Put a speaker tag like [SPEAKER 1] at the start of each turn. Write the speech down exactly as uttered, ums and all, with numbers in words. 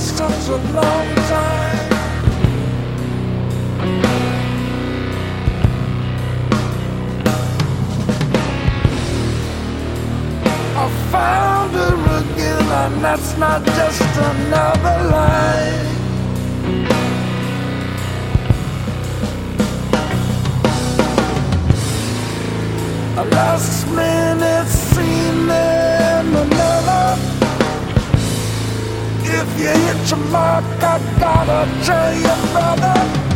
[SPEAKER 1] such a long time. I found her again, and that's not just another lie. A last minute scene in Manila. If you hit your mark, I gotta tell you, brother.